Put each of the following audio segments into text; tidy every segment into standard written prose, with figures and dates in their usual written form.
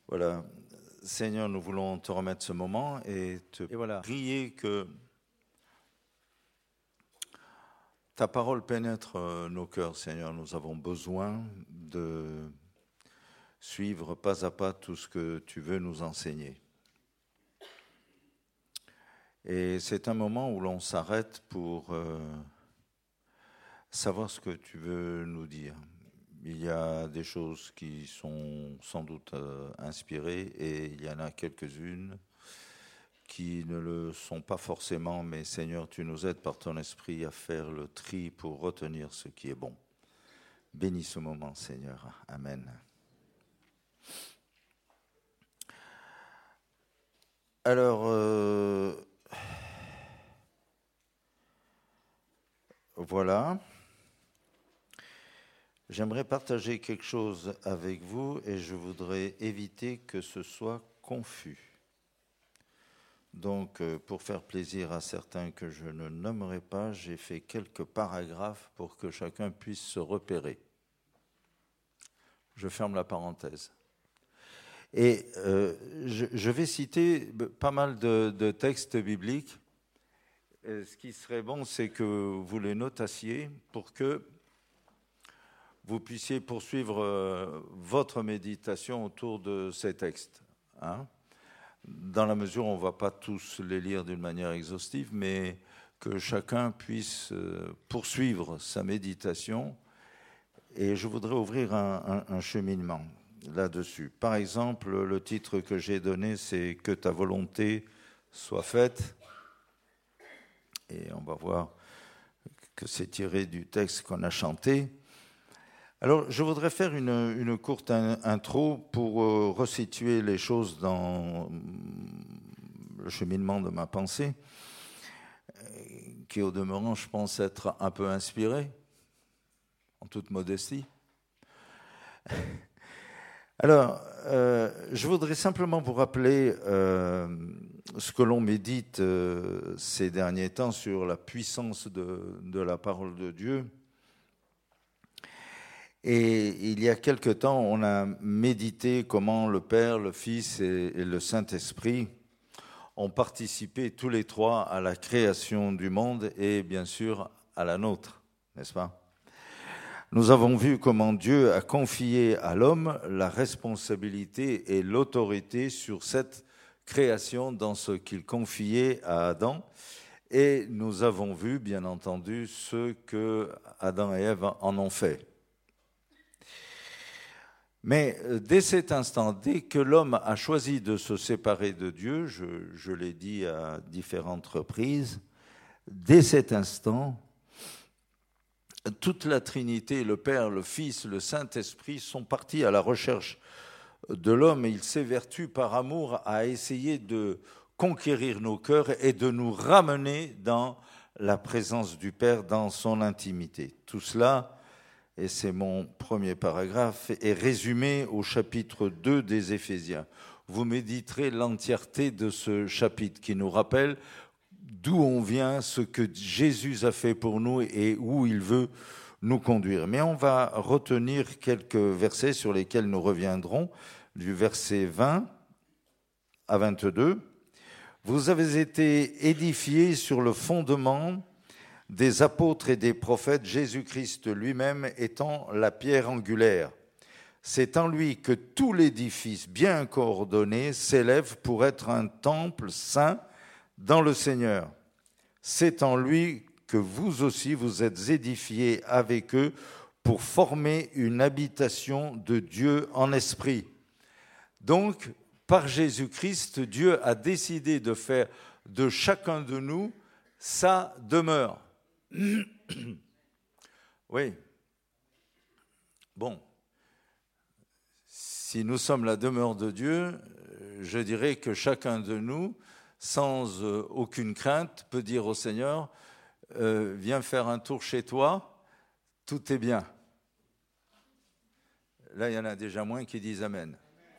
Voilà, Seigneur, nous voulons te remettre ce moment et prier que ta parole pénètre nos cœurs, Seigneur. Nous avons besoin de suivre pas à pas tout ce que tu veux nous enseigner. Et c'est un moment où l'on s'arrête pour savoir ce que tu veux nous dire. Il y a des choses qui sont sans doute inspirées et il y en a quelques-unes qui ne le sont pas forcément, mais Seigneur, tu nous aides par ton esprit à faire le tri pour retenir ce qui est bon. Bénis ce moment, Seigneur. Amen. Alors, voilà. J'aimerais partager quelque chose avec vous et je voudrais éviter que ce soit confus. Donc, pour faire plaisir à certains que je ne nommerai pas, j'ai fait quelques paragraphes pour que chacun puisse se repérer. Je ferme la parenthèse. Et je vais citer pas mal de textes bibliques. Et ce qui serait bon, c'est que vous les notassiez pour que vous puissiez poursuivre votre méditation autour de ces textes. Dans la mesure où on ne va pas tous les lire d'une manière exhaustive, mais que chacun puisse poursuivre sa méditation. Et je voudrais ouvrir un cheminement là-dessus. Par exemple, le titre que j'ai donné, c'est « Que ta volonté soit faite ». Et on va voir que c'est tiré du texte qu'on a chanté. Alors, je voudrais faire une courte intro pour resituer les choses dans le cheminement de ma pensée, qui au demeurant, je pense être un peu inspiré, en toute modestie. Alors, je voudrais simplement vous rappeler ce que l'on médite ces derniers temps sur la puissance de la parole de Dieu. Et il y a quelque temps, on a médité comment le Père, le Fils et le Saint-Esprit ont participé tous les trois à la création du monde et bien sûr à la nôtre, n'est-ce pas ? Nous avons vu comment Dieu a confié à l'homme la responsabilité et l'autorité sur cette création dans ce qu'il confiait à Adam. Et nous avons vu, bien entendu, ce que Adam et Ève en ont fait. Mais dès cet instant, dès que l'homme a choisi de se séparer de Dieu, je l'ai dit à différentes reprises, dès cet instant, toute la Trinité, le Père, le Fils, le Saint-Esprit sont partis à la recherche de l'homme et il s'évertue par amour à essayer de conquérir nos cœurs et de nous ramener dans la présence du Père, dans son intimité. Tout cela, et c'est mon premier paragraphe, est résumé au chapitre 2 des Éphésiens. Vous méditerez l'entièreté de ce chapitre qui nous rappelle d'où on vient, ce que Jésus a fait pour nous et où il veut nous conduire. Mais on va retenir quelques versets sur lesquels nous reviendrons, du verset 20 à 22. « Vous avez été édifiés sur le fondement des apôtres et des prophètes, Jésus-Christ lui-même étant la pierre angulaire. C'est en lui que tout l'édifice bien coordonné s'élève pour être un temple saint dans le Seigneur. C'est en lui que vous aussi vous êtes édifiés avec eux pour former une habitation de Dieu en esprit. » Donc, par Jésus-Christ, Dieu a décidé de faire de chacun de nous sa demeure. Oui. Bon. Si nous sommes la demeure de Dieu, je dirais que chacun de nous, sans aucune crainte, peut dire au Seigneur, viens faire un tour chez toi, tout est bien. Là, il y en a déjà moins qui disent Amen.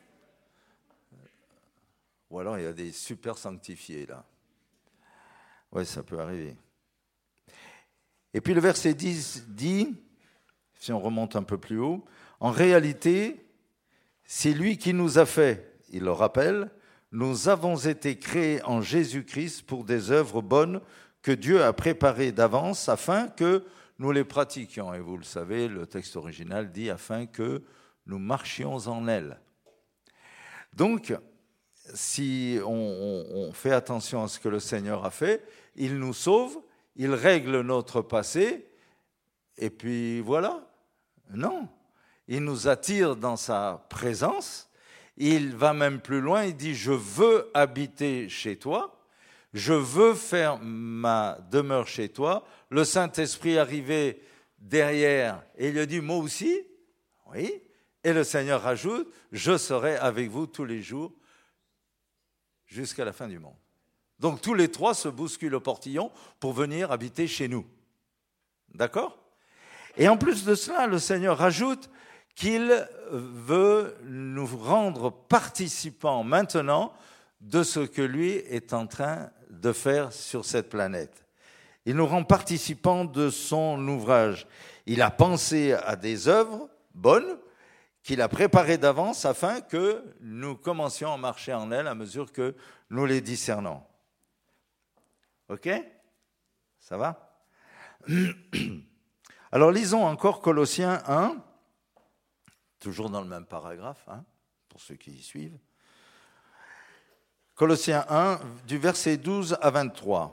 Ou alors, il y a des super sanctifiés, là. Oui, ça peut arriver. Et puis le verset 10 dit, si on remonte un peu plus haut, en réalité, c'est lui qui nous a fait. il le rappelle, nous avons été créés en Jésus-Christ pour des œuvres bonnes que Dieu a préparées d'avance afin que nous les pratiquions. Et vous le savez, le texte original dit afin que nous marchions en elles. Donc, si on fait attention à ce que le Seigneur a fait, il nous sauve, il règle notre passé, et puis voilà. Non, il nous attire dans sa présence, il va même plus loin, il dit « Je veux habiter chez toi ». Je veux faire ma demeure chez toi. Le Saint-Esprit arrivait derrière et il lui a dit, moi aussi. Oui. Et le Seigneur rajoute, je serai avec vous tous les jours jusqu'à la fin du monde. Donc tous les trois se bousculent au portillon pour venir habiter chez nous. D'accord ? Et en plus de cela, le Seigneur rajoute qu'il veut nous rendre participants maintenant de ce que lui est en train de faire sur cette planète. Il nous rend participants de son ouvrage. Il a pensé à des œuvres bonnes qu'il a préparées d'avance afin que nous commencions à marcher en elles à mesure que nous les discernons. Ok ? Ça va ? Alors lisons encore Colossiens 1, toujours dans le même paragraphe, pour ceux qui y suivent. Colossiens 1, du verset 12 à 23.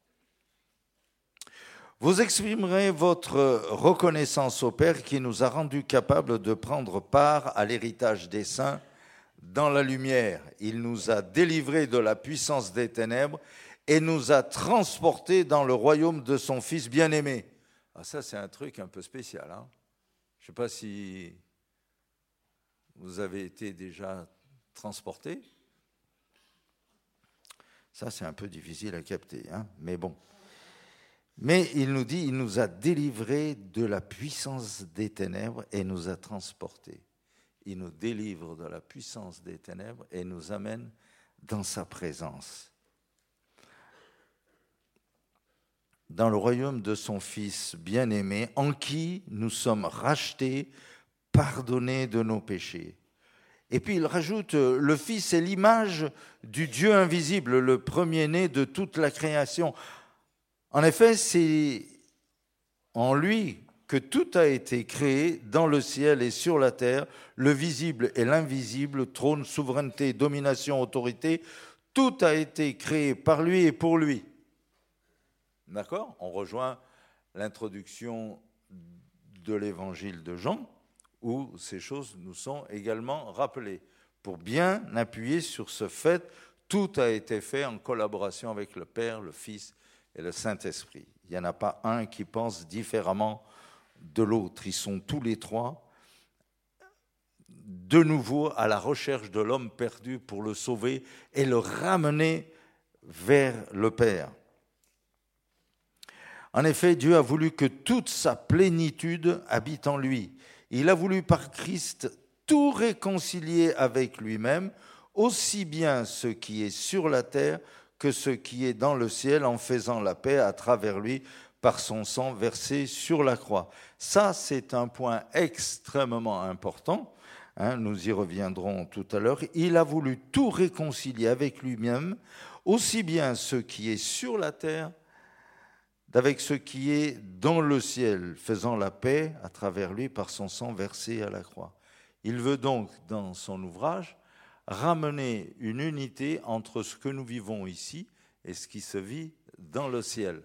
Vous exprimerez votre reconnaissance au Père qui nous a rendus capables de prendre part à l'héritage des saints dans la lumière. Il nous a délivrés de la puissance des ténèbres et nous a transportés dans le royaume de son Fils bien-aimé. Ah, ça, c'est un truc un peu spécial. Je ne sais pas si vous avez été déjà transportés. Ça, c'est un peu difficile à capter, mais bon. Mais il nous dit, il nous a délivrés de la puissance des ténèbres et nous a transportés. Il nous délivre de la puissance des ténèbres et nous amène dans sa présence. Dans le royaume de son Fils bien-aimé, en qui nous sommes rachetés, pardonnés de nos péchés. Et puis il rajoute, le Fils est l'image du Dieu invisible, le premier-né de toute la création. En effet, c'est en lui que tout a été créé dans le ciel et sur la terre, le visible et l'invisible, trône, souveraineté, domination, autorité, tout a été créé par lui et pour lui. D'accord ? On rejoint l'introduction de l'évangile de Jean, où ces choses nous sont également rappelées. Pour bien appuyer sur ce fait, tout a été fait en collaboration avec le Père, le Fils et le Saint-Esprit. Il n'y en a pas un qui pense différemment de l'autre. Ils sont tous les trois de nouveau à la recherche de l'homme perdu pour le sauver et le ramener vers le Père. En effet, Dieu a voulu que toute sa plénitude habite en lui. Il a voulu par Christ tout réconcilier avec lui-même, aussi bien ce qui est sur la terre que ce qui est dans le ciel, en faisant la paix à travers lui par son sang versé sur la croix. Ça, c'est un point extrêmement important. Nous y reviendrons tout à l'heure. Il a voulu tout réconcilier avec lui-même, aussi bien ce qui est sur la terre d'avec ce qui est dans le ciel, faisant la paix à travers lui par son sang versé à la croix. Il veut donc, dans son ouvrage, ramener une unité entre ce que nous vivons ici et ce qui se vit dans le ciel.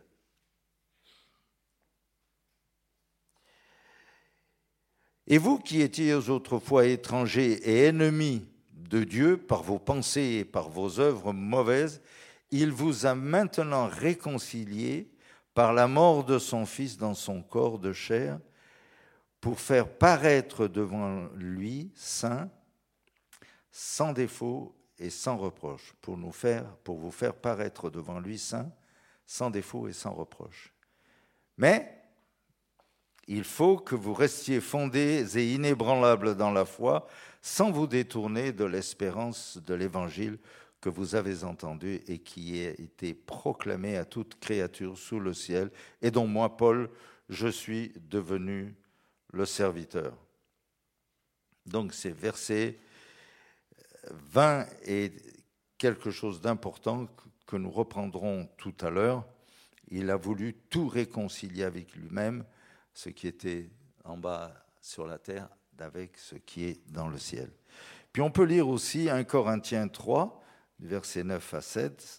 Et vous qui étiez autrefois étrangers et ennemis de Dieu par vos pensées et par vos œuvres mauvaises, il vous a maintenant réconciliés par la mort de son Fils dans son corps de chair, pour faire paraître devant lui saint, sans défaut et sans reproche, pour vous faire paraître devant lui saint, sans défaut et sans reproche. Mais il faut que vous restiez fondés et inébranlables dans la foi, sans vous détourner de l'espérance de l'Évangile que vous avez entendu et qui a été proclamé à toute créature sous le ciel, et dont moi, Paul, je suis devenu le serviteur. Donc ces versets 20 est quelque chose d'important que nous reprendrons tout à l'heure. Il a voulu tout réconcilier avec lui-même, ce qui était en bas sur la terre, avec ce qui est dans le ciel. Puis on peut lire aussi 1 Corinthiens 3, versets 9 à 7.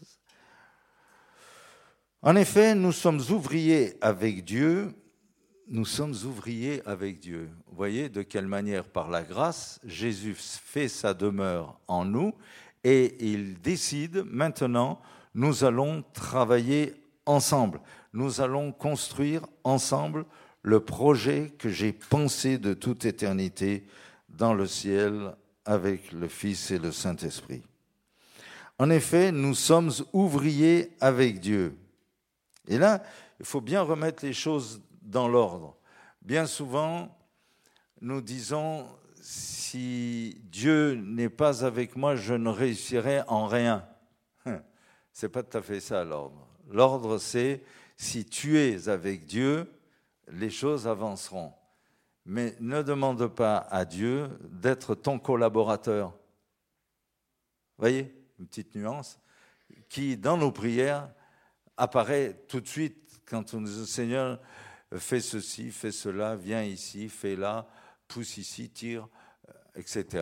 En effet, nous sommes ouvriers avec Dieu. Nous sommes ouvriers avec Dieu. Vous voyez de quelle manière, par la grâce, Jésus fait sa demeure en nous et il décide maintenant, nous allons travailler ensemble. Nous allons construire ensemble le projet que j'ai pensé de toute éternité dans le ciel avec le Fils et le Saint-Esprit. En effet, nous sommes ouvriers avec Dieu. Et là, il faut bien remettre les choses dans l'ordre. Bien souvent, nous disons, si Dieu n'est pas avec moi, je ne réussirai en rien. C'est pas tout à fait ça l'ordre. L'ordre, c'est si tu es avec Dieu, les choses avanceront. Mais ne demande pas à Dieu d'être ton collaborateur. Vous voyez, une petite nuance qui, dans nos prières, apparaît tout de suite quand on dit « Seigneur, fais ceci, fais cela, viens ici, fais là, pousse ici, tire, etc. »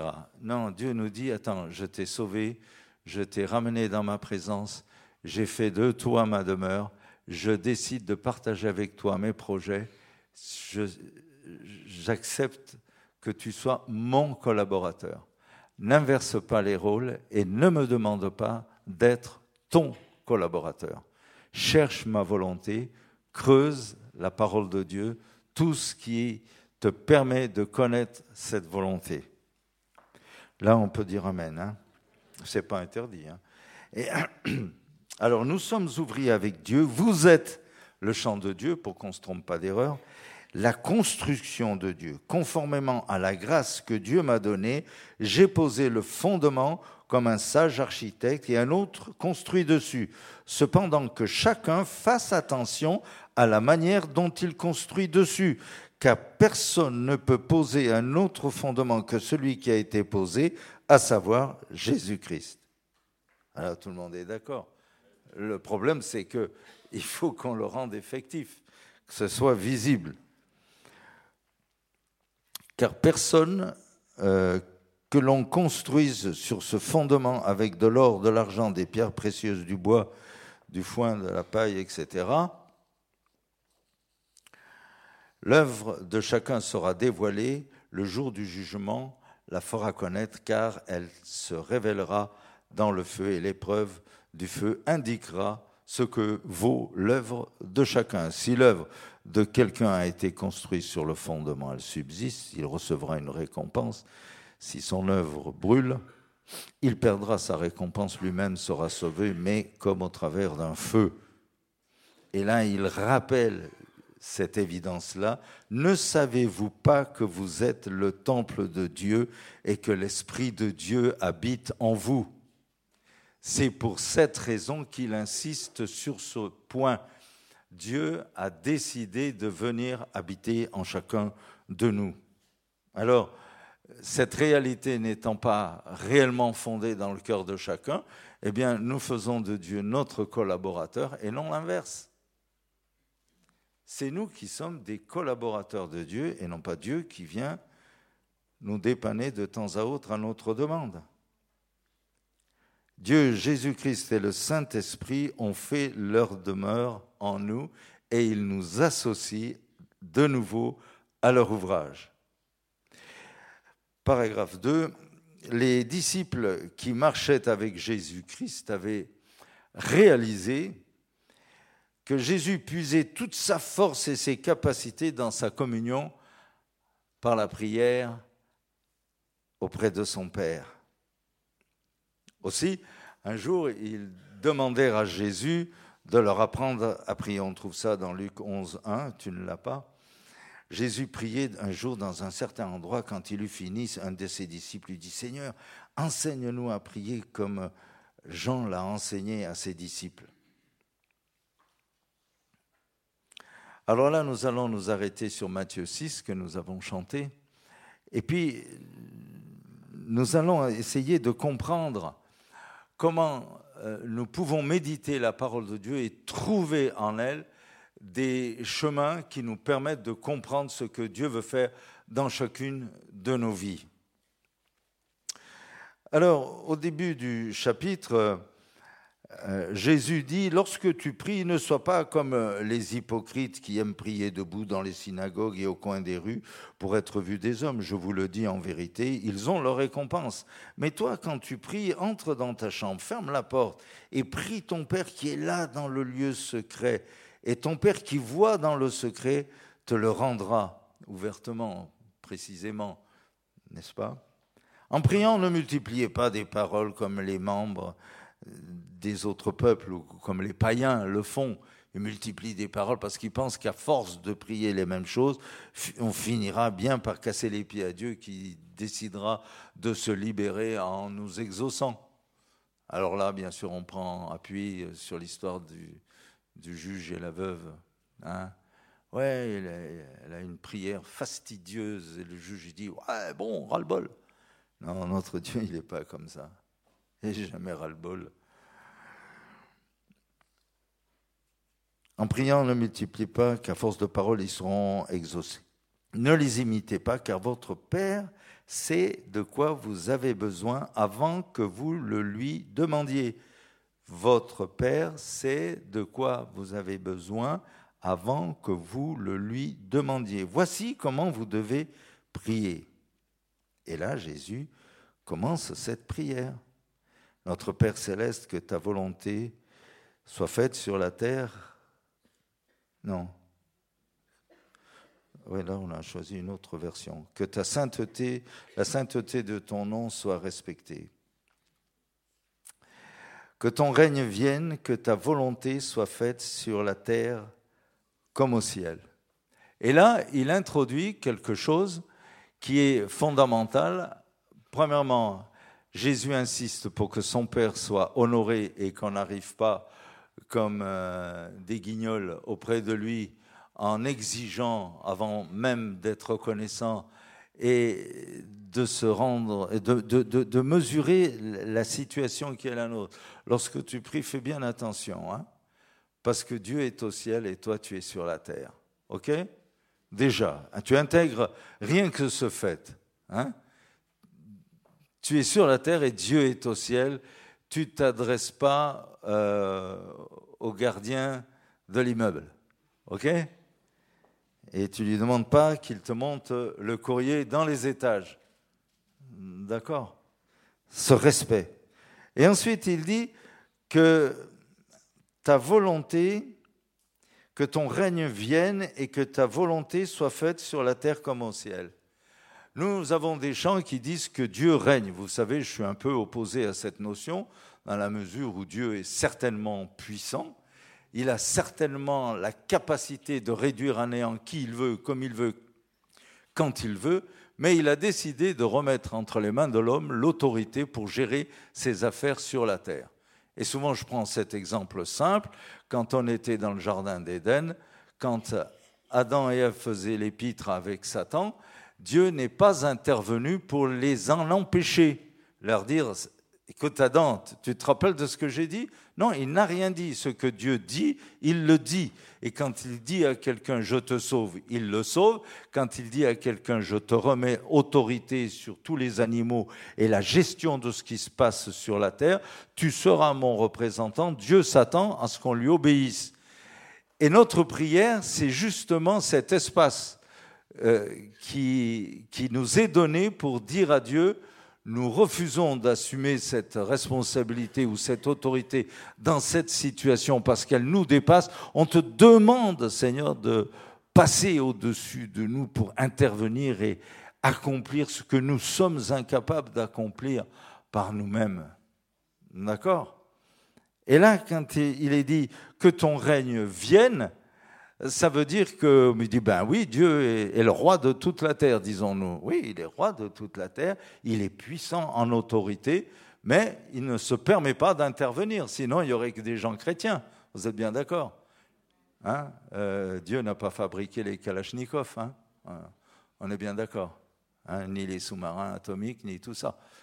Non, Dieu nous dit « Attends, je t'ai sauvé, je t'ai ramené dans ma présence, j'ai fait de toi ma demeure, je décide de partager avec toi mes projets, j'accepte que tu sois mon collaborateur. N'inverse pas les rôles et ne me demande pas d'être ton collaborateur. Cherche ma volonté, creuse la parole de Dieu, tout ce qui te permet de connaître cette volonté. » Là, on peut dire Amen. Hein? Ce n'est pas interdit. Hein? Et, alors, nous sommes ouvriers avec Dieu. Vous êtes le champ de Dieu, pour qu'on ne se trompe pas d'erreur. La construction de Dieu, conformément à la grâce que Dieu m'a donnée, j'ai posé le fondement comme un sage architecte et un autre construit dessus. Cependant que chacun fasse attention à la manière dont il construit dessus, car personne ne peut poser un autre fondement que celui qui a été posé, à savoir Jésus-Christ. Alors tout le monde est d'accord. Le problème, c'est qu'il faut qu'on le rende effectif, que ce soit visible. Car personne que l'on construise sur ce fondement avec de l'or, de l'argent, des pierres précieuses, du bois, du foin, de la paille, etc., l'œuvre de chacun sera dévoilée, le jour du jugement la fera connaître, car elle se révélera dans le feu, et l'épreuve du feu indiquera ce que vaut l'œuvre de chacun. Si l'œuvre de quelqu'un a été construite sur le fondement, elle subsiste, il recevra une récompense. Si son œuvre brûle, il perdra sa récompense, lui-même sera sauvé, mais comme au travers d'un feu. Et là, il rappelle cette évidence-là. Ne savez-vous pas que vous êtes le temple de Dieu et que l'Esprit de Dieu habite en vous ? C'est pour cette raison qu'il insiste sur ce point. Dieu a décidé de venir habiter en chacun de nous. Alors, cette réalité n'étant pas réellement fondée dans le cœur de chacun, eh bien, nous faisons de Dieu notre collaborateur et non l'inverse. C'est nous qui sommes des collaborateurs de Dieu et non pas Dieu qui vient nous dépanner de temps à autre à notre demande. Dieu, Jésus-Christ et le Saint-Esprit ont fait leur demeure en nous et ils nous associent de nouveau à leur ouvrage. Paragraphe 2. Les disciples qui marchaient avec Jésus-Christ avaient réalisé que Jésus puisait toute sa force et ses capacités dans sa communion par la prière auprès de son Père. Aussi, un jour, ils demandèrent à Jésus de leur apprendre à prier. On trouve ça dans Luc 11, 1, tu ne l'as pas. Jésus priait un jour dans un certain endroit. Quand il eut fini, un de ses disciples lui dit « Seigneur, enseigne-nous à prier comme Jean l'a enseigné à ses disciples. » Alors là, nous allons nous arrêter sur Matthieu 6, que nous avons chanté. Et puis, nous allons essayer de comprendre comment nous pouvons méditer la parole de Dieu et trouver en elle des chemins qui nous permettent de comprendre ce que Dieu veut faire dans chacune de nos vies. Alors, au début du chapitre, Jésus dit « Lorsque tu pries, ne sois pas comme les hypocrites qui aiment prier debout dans les synagogues et au coin des rues pour être vus des hommes. Je vous le dis en vérité, ils ont leur récompense. Mais toi, quand tu pries, entre dans ta chambre, ferme la porte et prie ton Père qui est là dans le lieu secret. Et ton Père qui voit dans le secret te le rendra ouvertement, précisément, n'est-ce pas ? En priant, ne multipliez pas des paroles comme les membres des autres peuples ou comme les païens le font. Ils multiplient des paroles parce qu'ils pensent qu'à force de prier les mêmes choses, on finira bien par casser les pieds à Dieu qui décidera de se libérer en nous exauçant. Alors là, bien sûr, on prend appui sur l'histoire du juge et la veuve. Hein. Ouais, elle a une prière fastidieuse et le juge il dit « Ouais, bon, ras-le-bol ». Non, notre Dieu, il n'est pas comme ça. Et jamais ras-le-bol. En priant, ne multipliez pas, qu'à force de paroles, ils seront exaucés. Ne les imitez pas, car votre Père sait de quoi vous avez besoin avant que vous le lui demandiez. Votre Père sait de quoi vous avez besoin avant que vous le lui demandiez. Voici comment vous devez prier. Et là, Jésus commence cette prière. Notre Père céleste, que ta volonté soit faite sur la terre. Non. Oui, là, on a choisi une autre version. Que ta sainteté, la sainteté de ton nom soit respectée. Que ton règne vienne, que ta volonté soit faite sur la terre comme au ciel. Et là, il introduit quelque chose qui est fondamental. Premièrement, Jésus insiste pour que son Père soit honoré et qu'on n'arrive pas comme des guignols auprès de lui en exigeant, avant même d'être reconnaissant, et de se rendre, de mesurer la situation qui est la nôtre. Lorsque tu pries, fais bien attention, hein, parce que Dieu est au ciel et toi tu es sur la terre. Ok ? Déjà, tu intègres rien que ce fait. Hein ? Tu es sur la terre et Dieu est au ciel. Tu ne t'adresses pas au gardien de l'immeuble. Ok ? Et tu ne lui demandes pas qu'il te monte le courrier dans les étages. D'accord ? Ce respect. Et ensuite, il dit que ta volonté, que ton règne vienne et que ta volonté soit faite sur la terre comme au ciel. Nous avons des chants qui disent que Dieu règne. Vous savez, je suis un peu opposé à cette notion, dans la mesure où Dieu est certainement puissant. Il a certainement la capacité de réduire à néant qui il veut, comme il veut, quand il veut, mais il a décidé de remettre entre les mains de l'homme l'autorité pour gérer ses affaires sur la terre. Et souvent, je prends cet exemple simple. Quand on était dans le jardin d'Éden, quand Adam et Ève faisaient l'épître avec Satan, Dieu n'est pas intervenu pour les en empêcher, leur dire « Écoute Adam, tu te rappelles de ce que j'ai dit ?» Non, il n'a rien dit. Ce que Dieu dit, il le dit. Et quand il dit à quelqu'un « je te sauve », il le sauve. Quand il dit à quelqu'un « je te remets autorité sur tous les animaux et la gestion de ce qui se passe sur la terre, tu seras mon représentant », Dieu s'attend à ce qu'on lui obéisse. Et notre prière, c'est justement cet espace qui nous est donné pour dire à Dieu, nous refusons d'assumer cette responsabilité ou cette autorité dans cette situation parce qu'elle nous dépasse. On te demande, Seigneur, de passer au-dessus de nous pour intervenir et accomplir ce que nous sommes incapables d'accomplir par nous-mêmes. D'accord ? Et là, quand il est dit que ton règne vienne, ça veut dire que, il dit, ben oui, Dieu est le roi de toute la terre, disons-nous. Oui, il est roi de toute la terre, il est puissant en autorité, mais il ne se permet pas d'intervenir, sinon il n'y aurait que des gens chrétiens. Vous êtes bien d'accord ? Hein ? Dieu n'a pas fabriqué les Kalachnikov, hein ? On est bien d'accord, hein ? Ni les sous-marins atomiques, ni tout ça.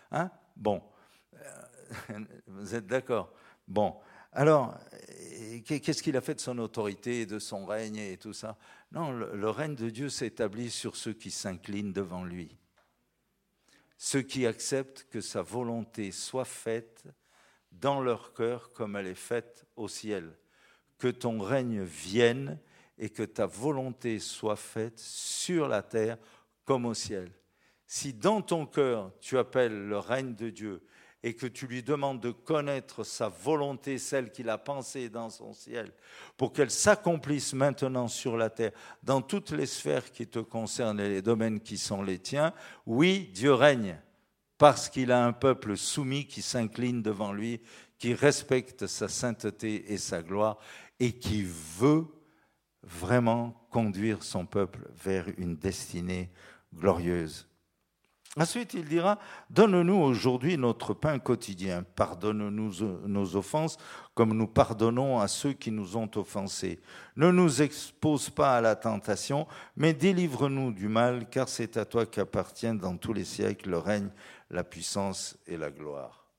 Hein? Bon, vous êtes d'accord? Bon, alors, qu'est-ce qu'il a fait de son autorité, de son règne et tout ça? Non, le règne de Dieu s'établit sur ceux qui s'inclinent devant lui. Ceux qui acceptent que sa volonté soit faite dans leur cœur comme elle est faite au ciel. Que ton règne vienne et que ta volonté soit faite sur la terre comme au ciel. Si dans ton cœur tu appelles le règne de Dieu et que tu lui demandes de connaître sa volonté, celle qu'il a pensée dans son ciel, pour qu'elle s'accomplisse maintenant sur la terre, dans toutes les sphères qui te concernent et les domaines qui sont les tiens, oui, Dieu règne, parce qu'il a un peuple soumis qui s'incline devant lui, qui respecte sa sainteté et sa gloire, et qui veut vraiment conduire son peuple vers une destinée glorieuse. Ensuite, il dira, donne-nous aujourd'hui notre pain quotidien, pardonne-nous nos offenses comme nous pardonnons à ceux qui nous ont offensés. Ne nous expose pas à la tentation, mais délivre-nous du mal, car c'est à toi qu'appartiennent dans tous les siècles le règne, la puissance et la gloire.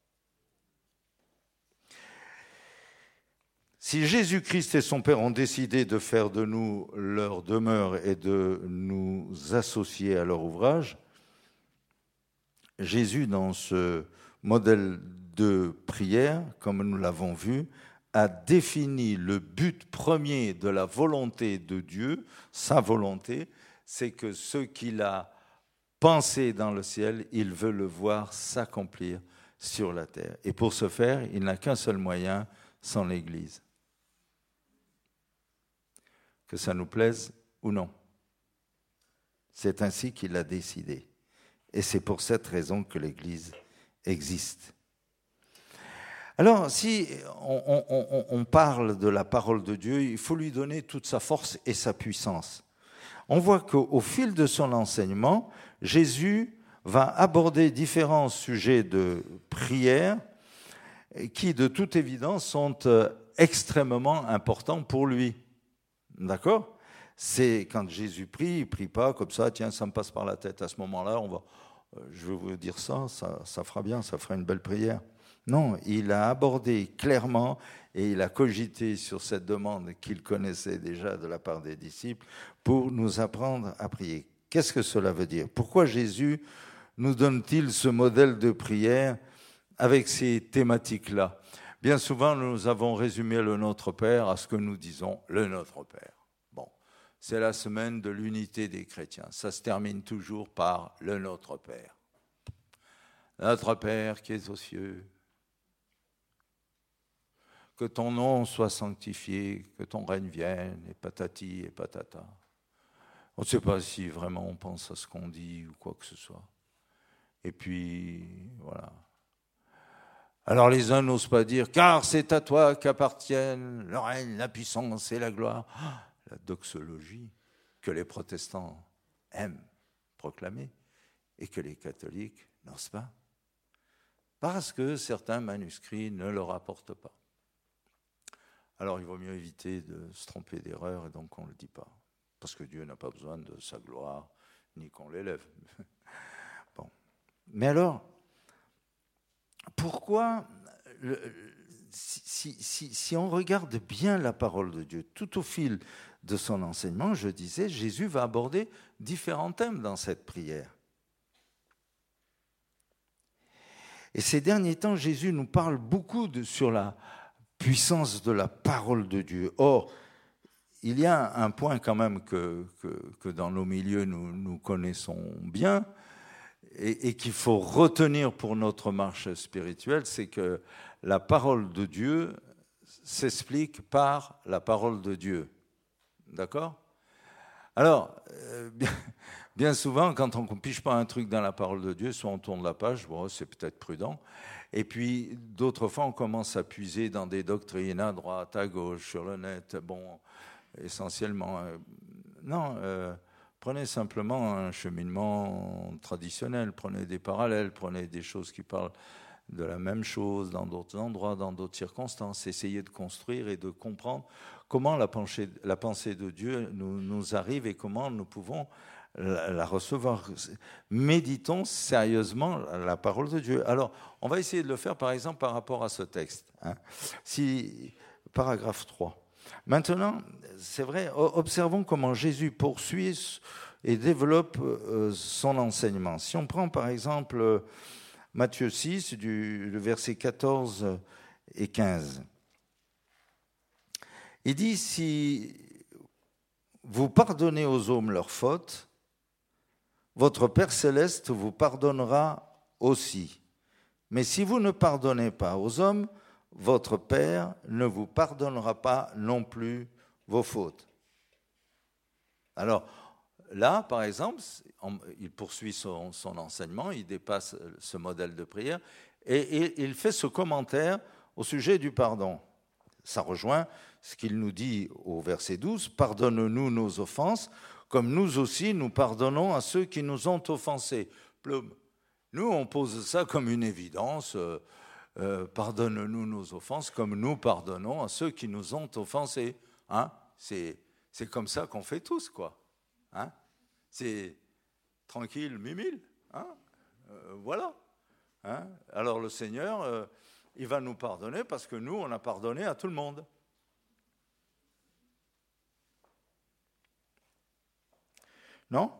Si Jésus-Christ et son Père ont décidé de faire de nous leur demeure et de nous associer à leur ouvrage, Jésus, dans ce modèle de prière, comme nous l'avons vu, a défini le but premier de la volonté de Dieu, sa volonté, c'est que ce qu'il a pensé dans le ciel, il veut le voir s'accomplir sur la terre. Et pour ce faire, il n'a qu'un seul moyen, sans l'Église. Que ça nous plaise ou non. C'est ainsi qu'il a décidé. Et c'est pour cette raison que l'Église existe. Alors, si on parle de la parole de Dieu, il faut lui donner toute sa force et sa puissance. On voit qu'au fil de son enseignement, Jésus va aborder différents sujets de prière qui, de toute évidence, sont extrêmement importants pour lui. D'accord ? C'est quand Jésus prie, il ne prie pas comme ça, tiens, ça me passe par la tête. À ce moment-là, je vais vous dire ça fera bien, ça fera une belle prière. Non, il a abordé clairement et il a cogité sur cette demande qu'il connaissait déjà de la part des disciples pour nous apprendre à prier. Qu'est-ce que cela veut dire ? Pourquoi Jésus nous donne-t-il ce modèle de prière avec ces thématiques-là ? Bien souvent, nous avons résumé le Notre Père à ce que nous disons le Notre Père. Bon, c'est la semaine de l'unité des chrétiens. Ça se termine toujours par le Notre Père. Notre Père qui es aux cieux, que ton nom soit sanctifié, que ton règne vienne, et patati et patata. On ne sait pas si vraiment on pense à ce qu'on dit ou quoi que ce soit. Et puis, voilà. Alors les uns n'osent pas dire, car c'est à toi qu'appartiennent le règne, la puissance et la gloire. La doxologie que les protestants aiment proclamer et que les catholiques n'osent pas. Parce que certains manuscrits ne le rapportent pas. Alors il vaut mieux éviter de se tromper d'erreur et donc on ne le dit pas. Parce que Dieu n'a pas besoin de sa gloire, ni qu'on l'élève. Bon. Mais alors, pourquoi, si on regarde bien la parole de Dieu, tout au fil de son enseignement, je disais, Jésus va aborder différents thèmes dans cette prière. Et ces derniers temps, Jésus nous parle beaucoup sur la puissance de la parole de Dieu. Or, il y a un point quand même que dans nos milieux nous connaissons bien et qu'il faut retenir pour notre marche spirituelle, c'est que la parole de Dieu s'explique par la parole de Dieu. D'accord ? Alors, bien souvent, quand on ne piche pas un truc dans la parole de Dieu, soit on tourne la page, bon, c'est peut-être prudent, et puis d'autres fois, on commence à puiser dans des doctrines à droite, à gauche, sur le net, bon, essentiellement. Prenez simplement un cheminement traditionnel, prenez des parallèles, prenez des choses qui parlent de la même chose dans d'autres endroits, dans d'autres circonstances. Essayez de construire et de comprendre comment la pensée de Dieu nous arrive et comment nous pouvons la recevoir. Méditons sérieusement la parole de Dieu. Alors, on va essayer de le faire, par exemple, par rapport à ce texte. Paragraphe 3. Maintenant, c'est vrai, observons comment Jésus poursuit et développe son enseignement. Si on prend, par exemple, Matthieu 6, le verset 14 et 15. Il dit, si vous pardonnez aux hommes leurs fautes, votre Père céleste vous pardonnera aussi. Mais si vous ne pardonnez pas aux hommes, votre Père ne vous pardonnera pas non plus vos fautes. Alors là, par exemple, il poursuit son enseignement, il dépasse ce modèle de prière et il fait ce commentaire au sujet du pardon. Ça rejoint ce qu'il nous dit au verset 12, « Pardonne-nous nos offenses, comme nous aussi nous pardonnons à ceux qui nous ont offensés. » Nous, on pose ça comme une évidence, pardonne-nous nos offenses, comme nous pardonnons à ceux qui nous ont offensés. Hein? C'est comme ça qu'on fait tous, quoi. Hein? C'est tranquille, mimile. Hein? Voilà. Hein? Alors le Seigneur, il va nous pardonner parce que nous, on a pardonné à tout le monde. Non?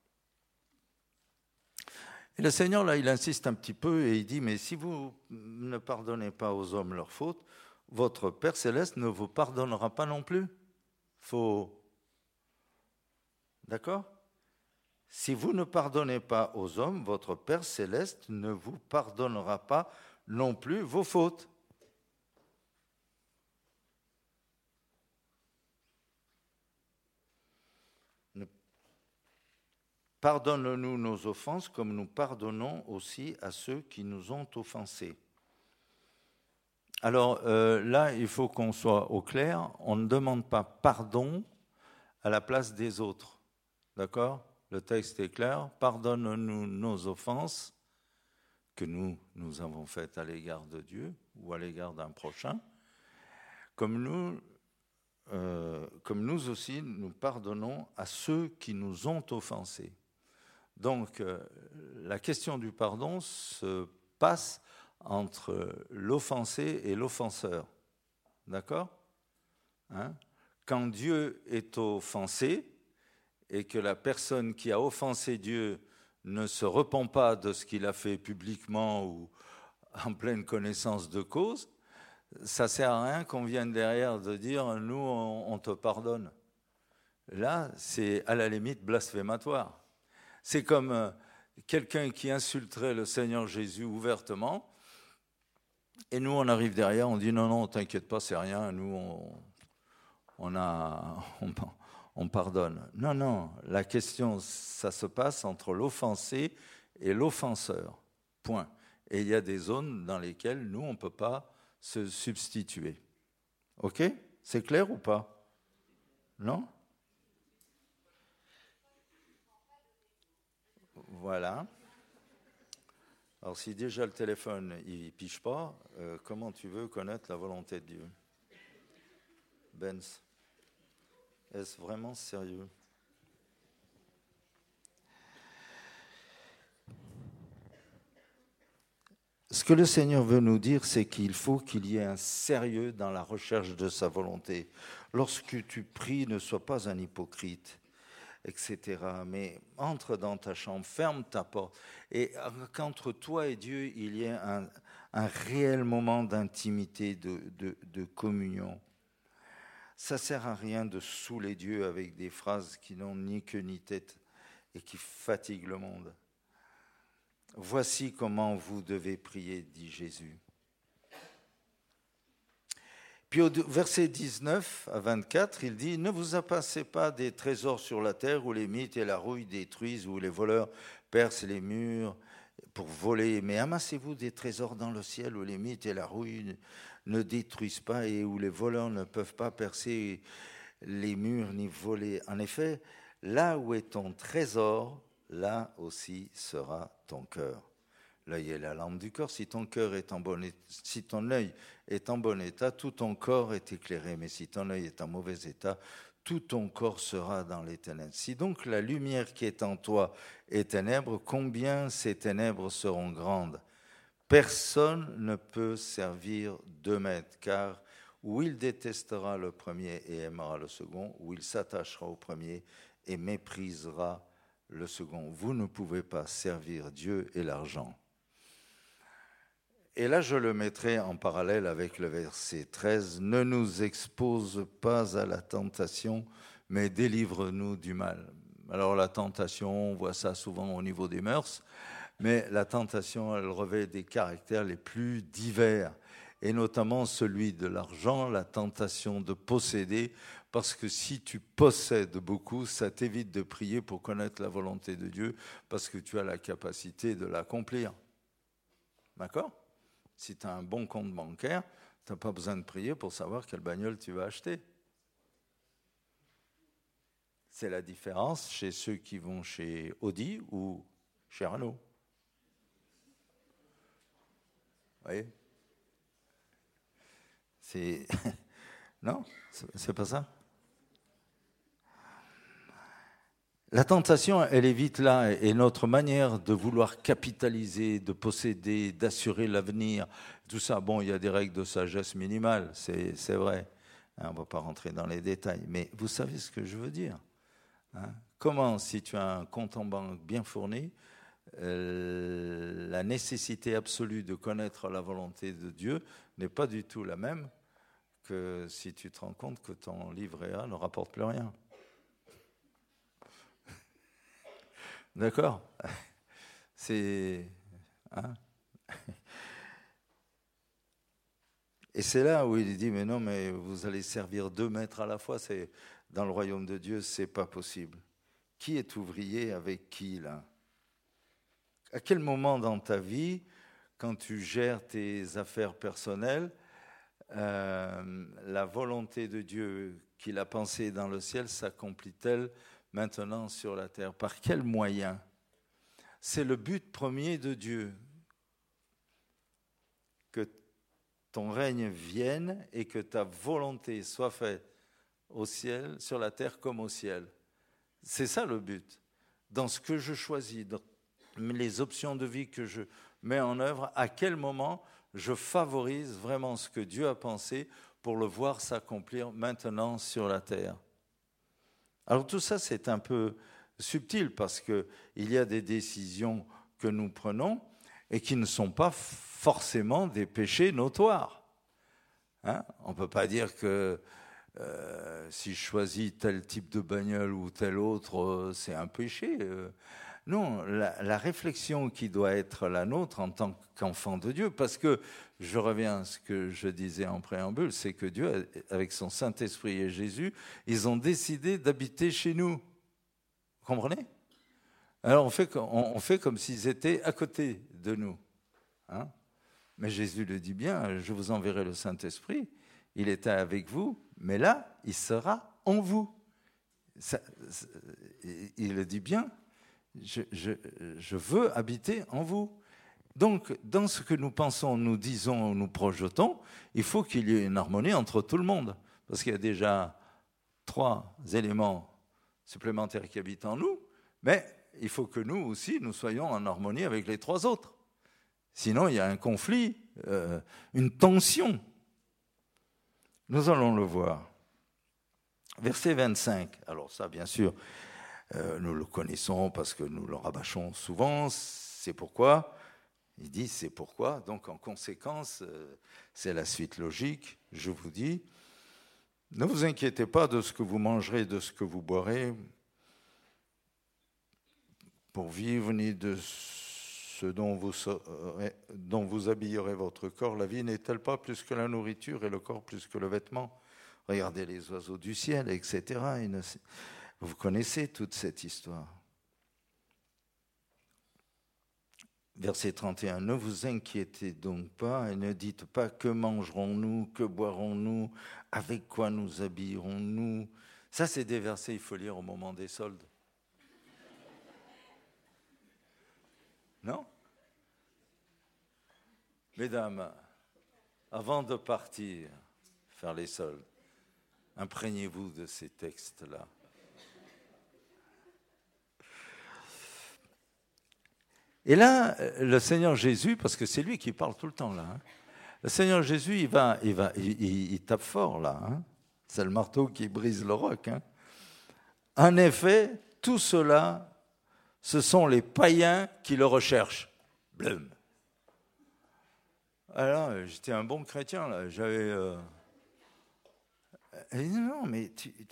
Et le Seigneur, là, il insiste un petit peu et il dit, mais si vous ne pardonnez pas aux hommes leurs fautes, votre Père céleste ne vous pardonnera pas non plus. D'accord? Si vous ne pardonnez pas aux hommes, votre Père céleste ne vous pardonnera pas non plus vos fautes. Pardonne-nous nos offenses comme nous pardonnons aussi à ceux qui nous ont offensés. Alors là, il faut qu'on soit au clair, on ne demande pas pardon à la place des autres. D'accord? Le texte est clair, pardonne-nous nos offenses que nous avons faites à l'égard de Dieu ou à l'égard d'un prochain, comme nous aussi nous pardonnons à ceux qui nous ont offensés. Donc, la question du pardon se passe entre l'offensé et l'offenseur. D'accord? Hein? Quand Dieu est offensé et que la personne qui a offensé Dieu ne se repent pas de ce qu'il a fait publiquement ou en pleine connaissance de cause, ça ne sert à rien qu'on vienne derrière de dire « nous, on te pardonne ». Là, c'est à la limite blasphématoire. C'est comme quelqu'un qui insulterait le Seigneur Jésus ouvertement, et nous, on arrive derrière, on dit non, non, t'inquiète pas, c'est rien, nous, on pardonne. Non, non, la question, ça se passe entre l'offensé et l'offenseur. Point. Et il y a des zones dans lesquelles nous, on ne peut pas se substituer. OK? C'est clair ou pas? Non? Voilà. Alors si déjà le téléphone il piche pas, comment tu veux connaître la volonté de Dieu? Benz, est-ce vraiment sérieux? Ce que le Seigneur veut nous dire, c'est qu'il faut qu'il y ait un sérieux dans la recherche de sa volonté. Lorsque tu pries, ne sois pas un hypocrite, etc. Mais entre dans ta chambre, ferme ta porte, et qu'entre toi et Dieu, il y ait un réel moment d'intimité, de communion. Ça ne sert à rien de saouler Dieu avec des phrases qui n'ont ni queue ni tête et qui fatiguent le monde. Voici comment vous devez prier, dit Jésus. Puis au verset 19 à 24, il dit « Ne vous amassez pas des trésors sur la terre où les mythes et la rouille détruisent, où les voleurs percent les murs pour voler, mais amassez-vous des trésors dans le ciel où les mythes et la rouille ne détruisent pas et où les voleurs ne peuvent pas percer les murs ni voler. En effet, là où est ton trésor, là aussi sera ton cœur. » L'œil est la lampe du corps. Si ton œil est en bon état, tout ton corps est éclairé. Mais si ton œil est en mauvais état, tout ton corps sera dans les ténèbres. Si donc la lumière qui est en toi est ténèbre, combien ces ténèbres seront grandes? Personne ne peut servir 2 maîtres, car ou il détestera le premier et aimera le second, ou il s'attachera au premier et méprisera le second. Vous ne pouvez pas servir Dieu et l'argent. Et là, je le mettrai en parallèle avec le verset 13. Ne nous expose pas à la tentation, mais délivre-nous du mal. Alors la tentation, on voit ça souvent au niveau des mœurs, mais la tentation, elle revêt des caractères les plus divers, et notamment celui de l'argent, la tentation de posséder, parce que si tu possèdes beaucoup, ça t'évite de prier pour connaître la volonté de Dieu, parce que tu as la capacité de l'accomplir. D'accord ? Si tu as un bon compte bancaire, tu n'as pas besoin de prier pour savoir quelle bagnole tu vas acheter. C'est la différence chez ceux qui vont chez Audi ou chez Renault. Vous voyez ? C'est... Non, c'est pas ça. La tentation, elle est vite là, et notre manière de vouloir capitaliser, de posséder, d'assurer l'avenir, tout ça, bon, il y a des règles de sagesse minimales, c'est vrai. On ne va pas rentrer dans les détails, mais vous savez ce que je veux dire. Comment, si tu as un compte en banque bien fourni, la nécessité absolue de connaître la volonté de Dieu n'est pas du tout la même que si tu te rends compte que ton livret A ne rapporte plus rien. D'accord ? C'est... Hein ? Et c'est là où il dit, mais non, mais vous allez servir 2 maîtres à la fois, c'est, dans le royaume de Dieu, c'est pas possible. Qui est ouvrier avec qui, là ? À quel moment dans ta vie, quand tu gères tes affaires personnelles, la volonté de Dieu qu'il a pensée dans le ciel s'accomplit-elle maintenant sur la terre? Par quel moyen? C'est le but premier de Dieu, que ton règne vienne et que ta volonté soit faite au ciel, sur la terre comme au ciel. C'est ça le but. Dans ce que je choisis, dans les options de vie que je mets en œuvre, à quel moment je favorise vraiment ce que Dieu a pensé pour le voir s'accomplir maintenant sur la terre. Alors tout ça, c'est un peu subtil parce qu'il y a des décisions que nous prenons et qui ne sont pas forcément des péchés notoires. On ne peut pas dire que si je choisis tel type de bagnole ou tel autre, c'est un péché. Non, la réflexion qui doit être la nôtre en tant qu'enfant de Dieu, parce que je reviens à ce que je disais en préambule, c'est que Dieu, avec son Saint-Esprit et Jésus, ils ont décidé d'habiter chez nous. Vous comprenez ? Alors on fait comme s'ils étaient à côté de nous. Mais Jésus le dit bien, je vous enverrai le Saint-Esprit, il était avec vous, mais là, il sera en vous. Il le dit bien. Je veux habiter en vous. Donc, dans ce que nous pensons, nous disons, nous projetons, il faut qu'il y ait une harmonie entre tout le monde. Parce qu'il y a déjà 3 éléments supplémentaires qui habitent en nous, mais il faut que nous aussi, nous soyons en harmonie avec les 3 autres. Sinon, il y a un conflit, une tension. Nous allons le voir. Verset 25. Alors ça, bien sûr, nous le connaissons parce que nous le rabâchons souvent. C'est pourquoi, il dit c'est pourquoi. Donc en conséquence, c'est la suite logique. Je vous dis, ne vous inquiétez pas de ce que vous mangerez, de ce que vous boirez pour vivre, ni de ce dont vous habillerez votre corps. La vie n'est-elle pas plus que la nourriture et le corps plus que le vêtement ? Regardez les oiseaux du ciel, etc. Vous connaissez toute cette histoire. Verset 31, ne vous inquiétez donc pas et ne dites pas que mangerons-nous, que boirons-nous, avec quoi nous habillerons-nous. Ça, c'est des versets qu'il faut lire au moment des soldes. Non ? Mesdames, avant de partir faire les soldes, Imprégnez-vous de ces textes-là. Et là, le Seigneur Jésus, parce que c'est lui qui parle tout le temps là, hein, le Seigneur Jésus, il tape fort là. Hein, c'est le marteau qui brise le roc. Hein. En effet, tout cela, ce sont les païens qui le recherchent. Blum. Alors, j'étais un bon chrétien là. J'avais. Non, mais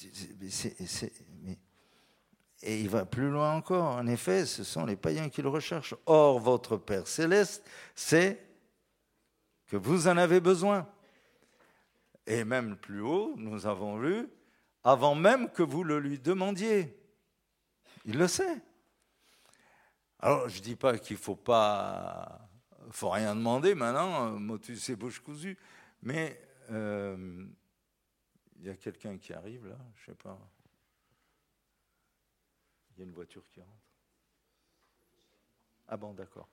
et il va plus loin encore. En effet, ce sont les païens qui le recherchent. Or, votre Père céleste sait que vous en avez besoin. Et même plus haut, nous avons lu, avant même que vous le lui demandiez. Il le sait. Alors, je ne dis pas qu'il faut rien demander maintenant, motus et bouche cousue, mais il y a quelqu'un qui arrive là, je ne sais pas. Il y a une voiture qui rentre. Ah bon, d'accord.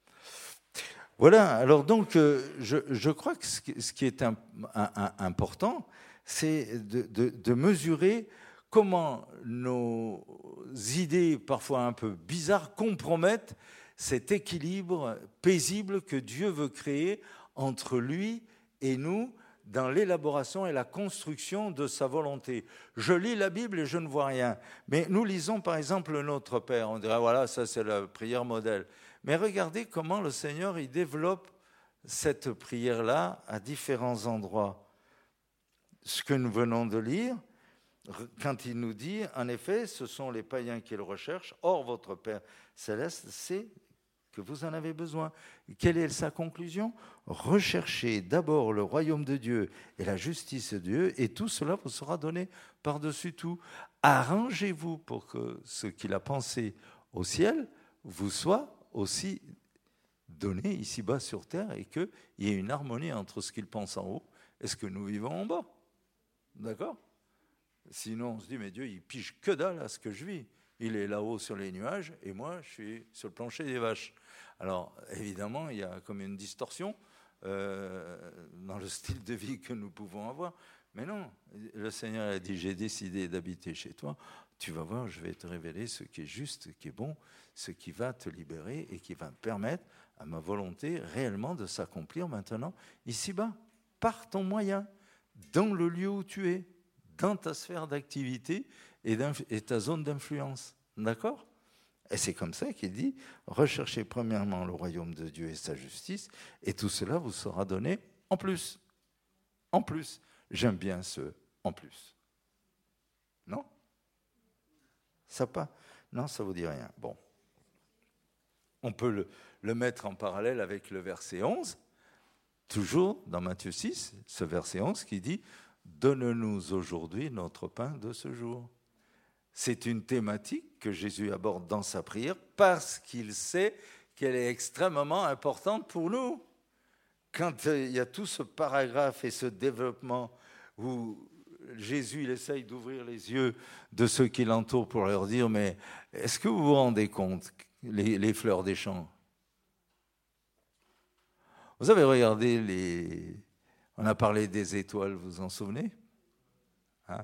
Voilà, alors donc, je crois que ce qui est important, c'est de mesurer comment nos idées, parfois un peu bizarres, compromettent cet équilibre paisible que Dieu veut créer entre lui et nous dans l'élaboration et la construction de sa volonté. Je lis la Bible et je ne vois rien. Mais nous lisons par exemple Notre Père. On dirait, voilà, ça c'est la prière modèle. Mais regardez comment le Seigneur il développe cette prière-là à différents endroits. Ce que nous venons de lire, quand il nous dit, en effet, ce sont les païens qui le recherchent, or votre Père céleste sait que vous en avez besoin. Quelle est sa conclusion ? Recherchez d'abord le royaume de Dieu et la justice de Dieu, et tout cela vous sera donné par-dessus tout. Arrangez-vous pour que ce qu'il a pensé au ciel vous soit aussi donné ici-bas sur terre, et qu'il y ait une harmonie entre ce qu'il pense en haut et ce que nous vivons en bas. D'accord ? Sinon, on se dit, mais Dieu, il pige que dalle à ce que je vis. Il est là-haut sur les nuages, et moi, je suis sur le plancher des vaches. Alors, évidemment, il y a comme une distorsion dans le style de vie que nous pouvons avoir. Mais non, le Seigneur a dit, j'ai décidé d'habiter chez toi. Tu vas voir, je vais te révéler ce qui est juste, ce qui est bon, ce qui va te libérer et qui va permettre à ma volonté réellement de s'accomplir maintenant, ici-bas, par ton moyen, dans le lieu où tu es, dans ta sphère d'activité et ta zone d'influence. D'accord ? Et c'est comme ça qu'il dit, recherchez premièrement le royaume de Dieu et sa justice, et tout cela vous sera donné en plus. En plus. J'aime bien ce « en plus ». Non ? Ça pas ? Non, ça vous dit rien. Bon. On peut le mettre en parallèle avec le verset 11, toujours dans Matthieu 6, ce verset 11 qui dit « Donne-nous aujourd'hui notre pain de ce jour ». C'est une thématique que Jésus aborde dans sa prière parce qu'il sait qu'elle est extrêmement importante pour nous. Quand il y a tout ce paragraphe et ce développement où Jésus il essaye d'ouvrir les yeux de ceux qui l'entourent pour leur dire « Mais est-ce que vous vous rendez compte, les fleurs des champs ?» Vous avez regardé on a parlé des étoiles, vous vous en souvenez ? Hein ?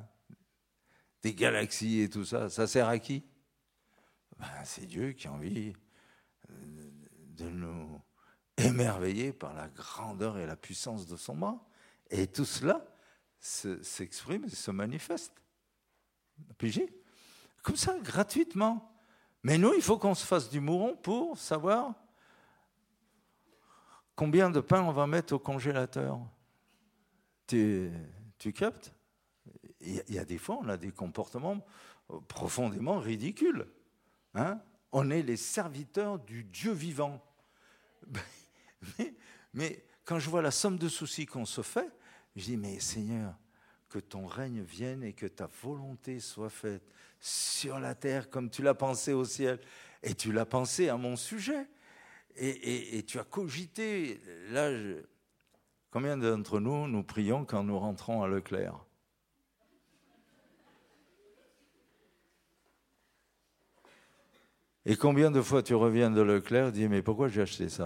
Des galaxies et tout ça, ça sert à qui ? C'est Dieu qui a envie de nous émerveiller par la grandeur et la puissance de son bras. Et tout cela s'exprime et se manifeste. Pigé ? Comme ça, gratuitement. Mais nous, il faut qu'on se fasse du mouron pour savoir combien de pain on va mettre au congélateur. Tu captes ? Il y a des fois, on a des comportements profondément ridicules. Hein ? On est les serviteurs du Dieu vivant. Mais quand je vois la somme de soucis qu'on se fait, je dis, mais Seigneur, que ton règne vienne et que ta volonté soit faite sur la terre comme tu l'as pensé au ciel. Et tu l'as pensé à mon sujet. Et tu as cogité. Là, combien d'entre nous, nous prions quand nous rentrons à Leclerc ? Et combien de fois tu reviens de Leclerc et dis, mais pourquoi j'ai acheté ça ?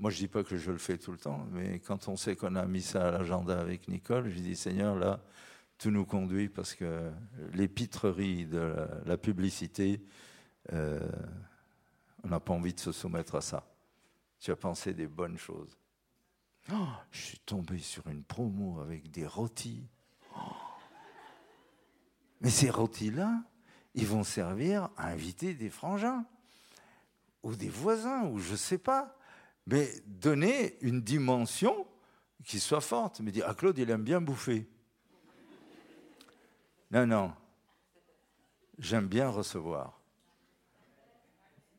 moi, je ne dis pas que je le fais tout le temps, mais quand on sait qu'on a mis ça à l'agenda avec Nicole, je dis, Seigneur, là, tout nous conduit parce que l'épîtrerie de la publicité, on n'a pas envie de se soumettre à ça. Tu as pensé des bonnes choses. Oh, je suis tombé sur une promo avec des rôtis. Oh. Mais ces rôtis-là, ils vont servir à inviter des frangins ou des voisins, ou je ne sais pas. Mais donner une dimension qui soit forte. Me dire, ah Claude, il aime bien bouffer. Non, non. J'aime bien recevoir. D'accord ?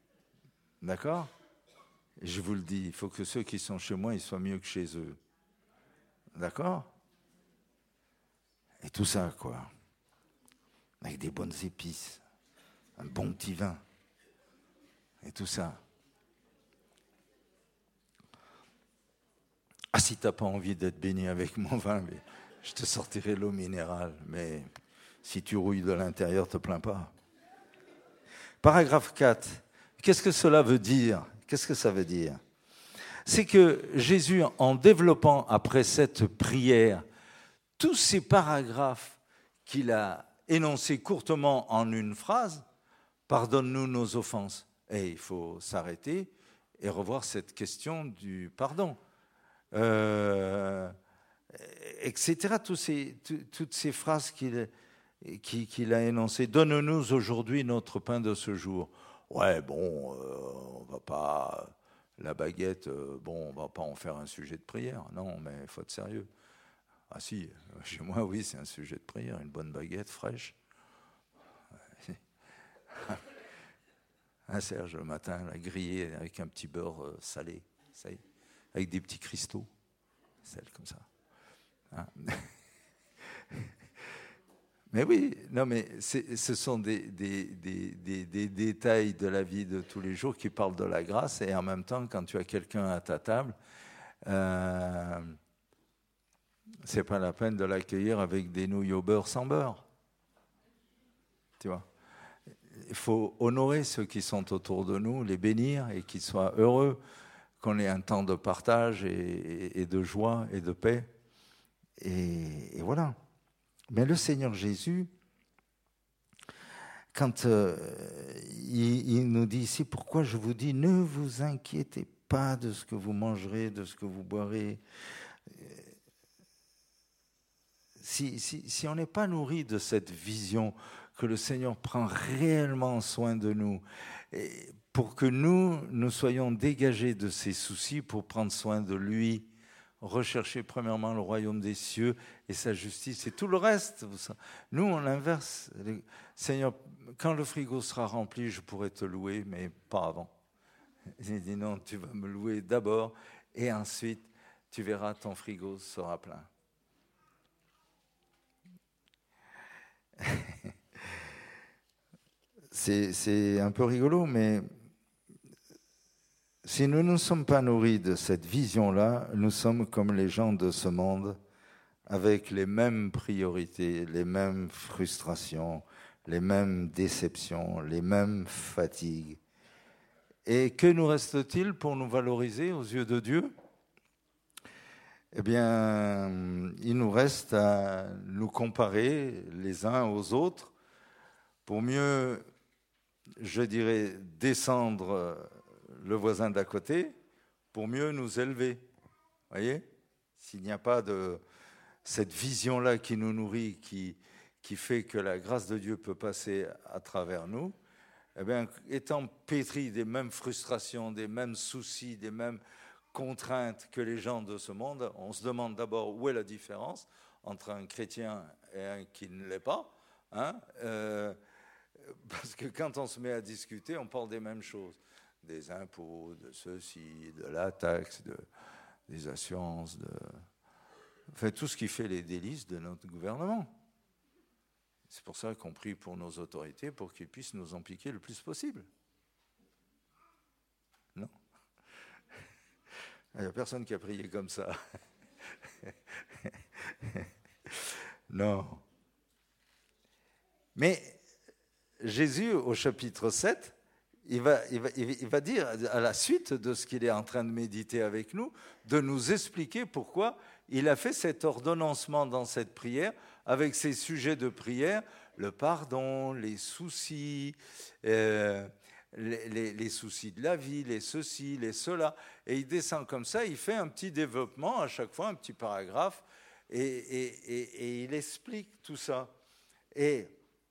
Je vous le dis, il faut que ceux qui sont chez moi, ils soient mieux que chez eux. D'accord ? Et tout ça, quoi. Avec des bonnes épices, un bon petit vin. Et tout ça. Ah, si tu n'as pas envie d'être béni avec mon vin, mais je te sortirai l'eau minérale. Mais si tu rouilles de l'intérieur, ne te plains pas. Paragraphe 4. Qu'est-ce que cela veut dire ? Qu'est-ce que ça veut dire ? C'est que Jésus, en développant après cette prière, tous ces paragraphes qu'il a énoncés courtement en une phrase, pardonne-nous nos offenses. Et il faut s'arrêter et revoir cette question du pardon. Etc. Toutes ces phrases qu'il a énoncées. Donne-nous aujourd'hui notre pain de ce jour. Ouais, bon, on va pas... La baguette, bon, on va pas en faire un sujet de prière. Non, mais il faut être sérieux. Ah si, chez moi, oui, c'est un sujet de prière. Une bonne baguette fraîche. Hein, Serge, le matin, la grillée avec un petit beurre salé, avec des petits cristaux. Celle comme ça. Hein. Mais oui, non, mais ce sont des détails de la vie de tous les jours qui parlent de la grâce, et en même temps, quand tu as quelqu'un à ta table, c'est pas la peine de l'accueillir avec des nouilles au beurre sans beurre. Tu vois, il faut honorer ceux qui sont autour de nous, les bénir et qu'ils soient heureux, qu'on ait un temps de partage et de joie et de paix. Et voilà. Mais le Seigneur Jésus, quand il nous dit ici, pourquoi je vous dis, ne vous inquiétez pas de ce que vous mangerez, de ce que vous boirez. Si on n'est pas nourri de cette vision que le Seigneur prend réellement soin de nous, pour que nous soyons dégagés de ces soucis pour prendre soin de lui, rechercher premièrement le royaume des cieux et sa justice et tout le reste. Nous, on inverse. Seigneur, quand le frigo sera rempli, je pourrai te louer, mais pas avant. Il dit non, tu vas me louer d'abord et ensuite, tu verras, ton frigo sera plein. C'est un peu rigolo, mais si nous ne sommes pas nourris de cette vision-là, nous sommes comme les gens de ce monde, avec les mêmes priorités, les mêmes frustrations, les mêmes déceptions, les mêmes fatigues. Et que nous reste-t-il pour nous valoriser aux yeux de Dieu ? Eh bien, il nous reste à nous comparer les uns aux autres pour mieux, je dirais, descendre le voisin d'à côté, pour mieux nous élever. Vous voyez ? S'il n'y a pas de cette vision-là qui nous nourrit, qui fait que la grâce de Dieu peut passer à travers nous, eh bien, étant pétris des mêmes frustrations, des mêmes soucis, des mêmes contraintes que les gens de ce monde, on se demande d'abord où est la différence entre un chrétien et un qui ne l'est pas. Hein, parce que quand on se met à discuter, on parle des mêmes choses. Des impôts, de ceci, de la taxe, des assurances, enfin, tout ce qui fait les délices de notre gouvernement. C'est pour ça qu'on prie pour nos autorités, pour qu'ils puissent nous en piquer le plus possible. Non ? Il n'y a personne qui a prié comme ça. Non. Mais Jésus, au chapitre 7, il va dire, à la suite de ce qu'il est en train de méditer avec nous, de nous expliquer pourquoi il a fait cet ordonnancement dans cette prière, avec ses sujets de prière, le pardon, les soucis, les soucis de la vie, les ceci, les cela. Et il descend comme ça, il fait un petit développement, à chaque fois un petit paragraphe, et il explique tout ça. Et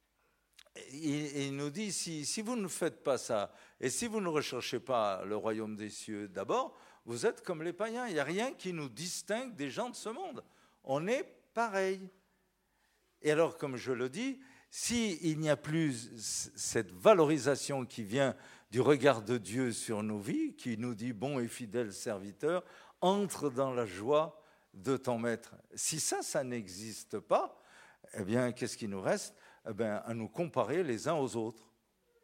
il nous dit, si vous ne faites pas ça, et si vous ne recherchez pas le royaume des cieux d'abord, vous êtes comme les païens. Il n'y a rien qui nous distingue des gens de ce monde. On est pareil. Et alors, comme je le dis, s'il n'y a plus cette valorisation qui vient du regard de Dieu sur nos vies, qui nous dit, bon et fidèle serviteur, entre dans la joie de ton maître. Si ça n'existe pas, eh bien, qu'est-ce qui nous reste ? Eh bien, à nous comparer les uns aux autres. Hein ?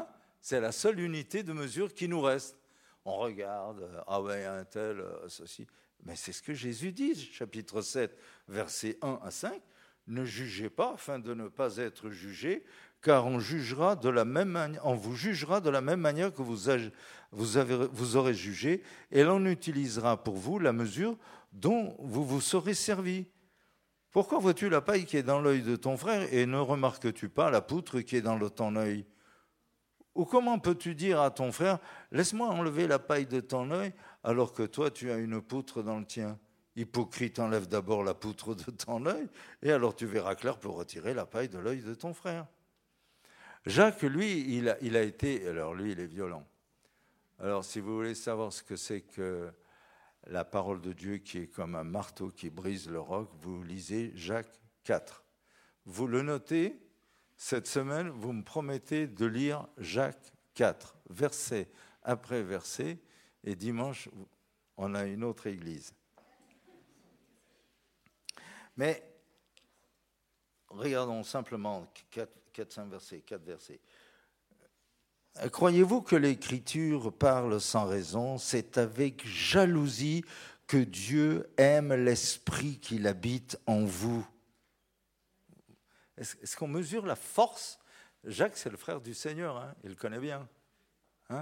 C'est la seule unité de mesure qui nous reste. On regarde, ah ouais, un tel, ceci. Mais c'est ce que Jésus dit, chapitre 7, versets 1 à 5. Ne jugez pas afin de ne pas être jugés, car on vous jugera de la même manière que vous aurez jugé, et l'on utilisera pour vous la mesure dont vous vous serez servi. Pourquoi vois-tu la paille qui est dans l'œil de ton frère et ne remarques-tu pas la poutre qui est dans ton œil ? Ou comment peux-tu dire à ton frère, laisse-moi enlever la paille de ton œil, alors que toi tu as une poutre dans le tien ? Hypocrite, enlève d'abord la poutre de ton œil, et alors tu verras clair pour retirer la paille de l'œil de ton frère. Jacques, lui, il a été, alors lui, il est violent. Alors si vous voulez savoir ce que c'est que la parole de Dieu qui est comme un marteau qui brise le roc, vous lisez Jacques 4. Vous le notez, cette semaine, vous me promettez de lire Jacques 4, verset après verset, et dimanche, on a une autre église. Mais regardons simplement 4 versets. Croyez-vous que l'Écriture parle sans raison ? C'est avec jalousie que Dieu aime l'Esprit qu'il habite en vous. Est-ce qu'on mesure la force ? Jacques, c'est le frère du Seigneur, hein, il le connaît bien. Hein ?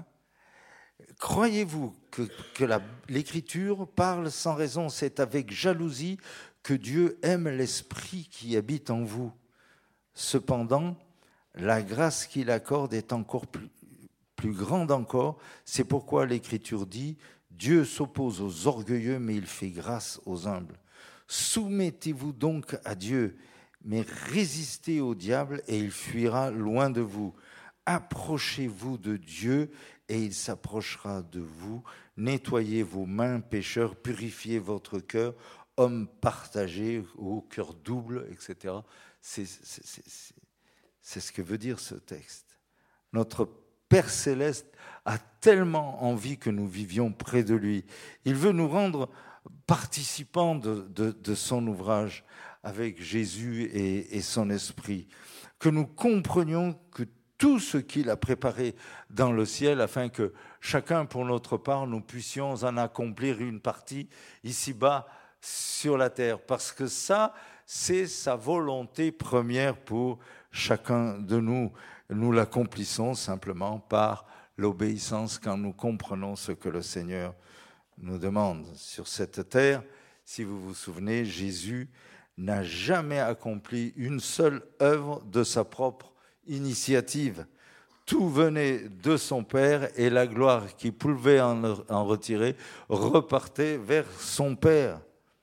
Croyez-vous que l'Écriture parle sans raison ? C'est avec jalousie que Dieu aime l'Esprit qui habite en vous. Cependant, la grâce qu'il accorde est encore plus grande encore. C'est pourquoi l'Écriture dit « Dieu s'oppose aux orgueilleux, mais il fait grâce aux humbles. Soumettez-vous donc à Dieu, mais résistez au diable et il fuira loin de vous. Approchez-vous de Dieu et il s'approchera de vous. Nettoyez vos mains, pécheurs, purifiez votre cœur, hommes partagés, au cœur double, etc. » C'est ce que veut dire ce texte. Notre Père Céleste a tellement envie que nous vivions près de lui. Il veut nous rendre participants de son ouvrage avec Jésus et son esprit. Que nous comprenions que tout ce qu'il a préparé dans le ciel afin que chacun pour notre part nous puissions en accomplir une partie ici-bas sur la terre. Parce que ça, c'est sa volonté première pour chacun de nous. Nous l'accomplissons simplement par l'obéissance quand nous comprenons ce que le Seigneur nous demande. Sur cette terre, si vous vous souvenez, Jésus n'a jamais accompli une seule œuvre de sa propre initiative. Tout venait de son Père et la gloire qui pouvait en retirer repartait vers son Père.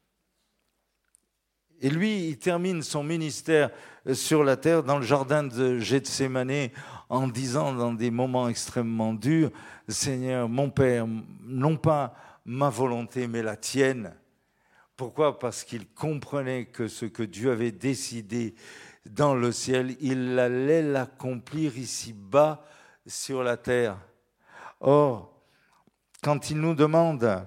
Et lui, il termine son ministère sur la terre dans le jardin de Gethsémani en disant dans des moments extrêmement durs, « Seigneur, mon Père, non pas ma volonté, mais la tienne. » Pourquoi ? Parce qu'il comprenait que ce que Dieu avait décidé dans le ciel, il allait l'accomplir ici-bas sur la terre. Or, quand il nous demande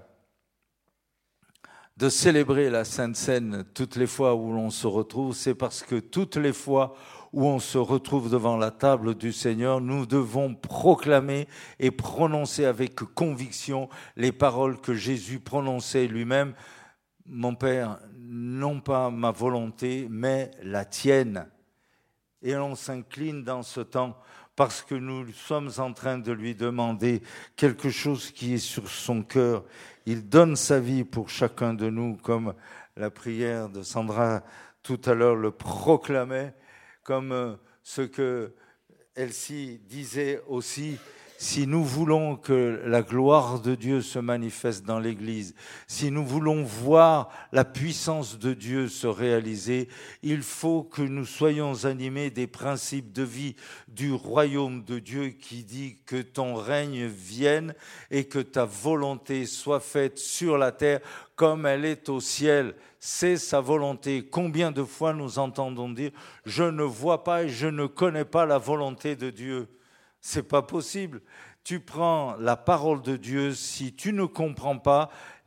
de célébrer la Sainte Seine toutes les fois où l'on se retrouve, c'est parce que toutes les fois où on se retrouve devant la table du Seigneur, nous devons proclamer et prononcer avec conviction les paroles que Jésus prononçait lui-même. « Mon Père, non pas ma volonté, mais la tienne. » Et on s'incline dans ce temps parce que nous sommes en train de lui demander quelque chose qui est sur son cœur. Il donne sa vie pour chacun de nous, comme la prière de Sandra tout à l'heure le proclamait, comme ce que Elsie disait aussi. Si nous voulons que la gloire de Dieu se manifeste dans l'Église, si nous voulons voir la puissance de Dieu se réaliser, il faut que nous soyons animés des principes de vie du royaume de Dieu qui dit que ton règne vienne et que ta volonté soit faite sur la terre comme elle est au ciel. C'est sa volonté. Combien de fois nous entendons dire « Je ne vois pas et je ne connais pas la volonté de Dieu ». C'est pas possible. Tu prends la parole de Dieu, si tu ne comprends pas,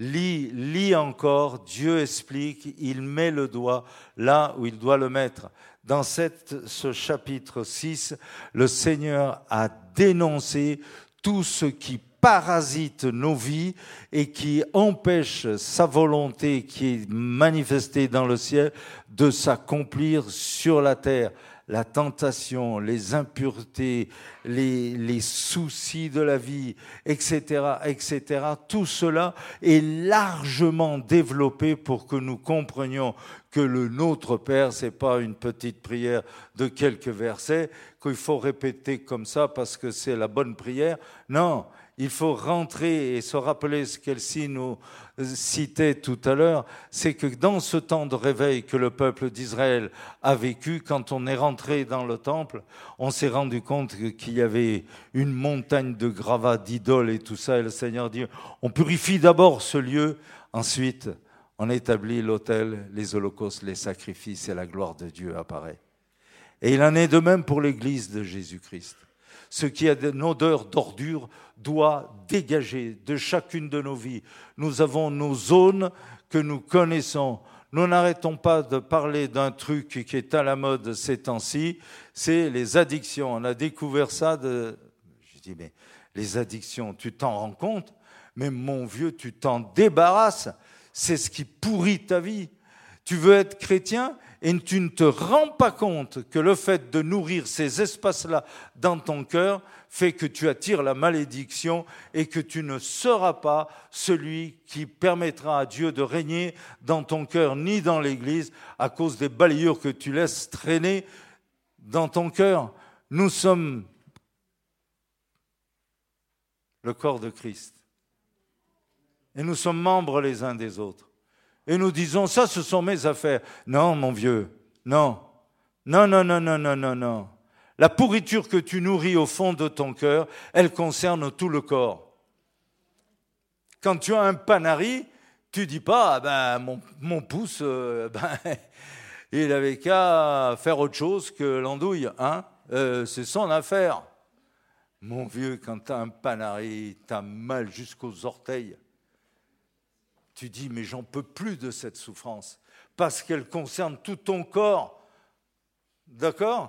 lis encore, Dieu explique, il met le doigt là où il doit le mettre. Dans ce chapitre 6, le Seigneur a dénoncé tout ce qui parasite nos vies et qui empêche sa volonté qui est manifestée dans le ciel de s'accomplir sur la terre. La tentation, les impuretés, les soucis de la vie, etc., etc. Tout cela est largement développé pour que nous comprenions que le Notre Père, c'est pas une petite prière de quelques versets qu'il faut répéter comme ça parce que c'est la bonne prière. Non, il faut rentrer et se rappeler ce qu'Elsie nous citait tout à l'heure, c'est que dans ce temps de réveil que le peuple d'Israël a vécu, quand on est rentré dans le temple, on s'est rendu compte qu'il y avait une montagne de gravats, d'idoles et tout ça, et le Seigneur dit, on purifie d'abord ce lieu, ensuite on établit l'autel, les holocaustes, les sacrifices, et la gloire de Dieu apparaît. Et il en est de même pour l'Église de Jésus-Christ. Ce qui a une odeur d'ordure doit dégager de chacune de nos vies. Nous avons nos zones que nous connaissons. Nous n'arrêtons pas de parler d'un truc qui est à la mode ces temps-ci, c'est les addictions. On a découvert ça Je dis, mais les addictions, tu t'en rends compte? Mais mon vieux, tu t'en débarrasses. C'est ce qui pourrit ta vie. Tu veux être chrétien et tu ne te rends pas compte que le fait de nourrir ces espaces-là dans ton cœur fait que tu attires la malédiction et que tu ne seras pas celui qui permettra à Dieu de régner dans ton cœur ni dans l'Église à cause des balayures que tu laisses traîner dans ton cœur. Nous sommes le corps de Christ et nous sommes membres les uns des autres. Et nous disons, ça, ce sont mes affaires. Non, mon vieux, non. Non, non, non, non, non, non, non. La pourriture que tu nourris au fond de ton cœur, elle concerne tout le corps. Quand tu as un panari, tu dis pas, ah ben, mon pouce, il avait qu'à faire autre chose que l'andouille, hein. C'est son affaire. Mon vieux, quand tu as un panari, tu as mal jusqu'aux orteils. Tu dis, mais j'en peux plus de cette souffrance, parce qu'elle concerne tout ton corps. D'accord ?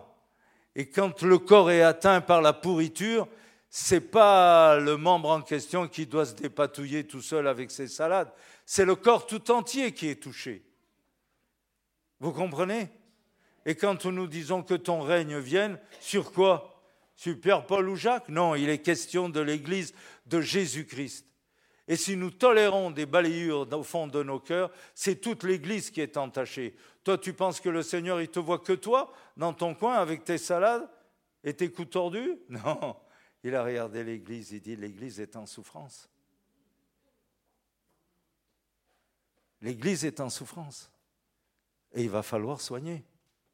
Et quand le corps est atteint par la pourriture, c'est pas le membre en question qui doit se dépatouiller tout seul avec ses salades, c'est le corps tout entier qui est touché. Vous comprenez ? Et quand nous disons que ton règne vienne, sur quoi ? Sur Pierre, Paul ou Jacques ? Non, il est question de l'Église de Jésus-Christ. Et si nous tolérons des balayures au fond de nos cœurs, c'est toute l'Église qui est entachée. Toi, tu penses que le Seigneur, il te voit que toi, dans ton coin, avec tes salades et tes coups tordus ? Non, il a regardé l'Église, il dit, l'Église est en souffrance. L'Église est en souffrance. Et il va falloir soigner.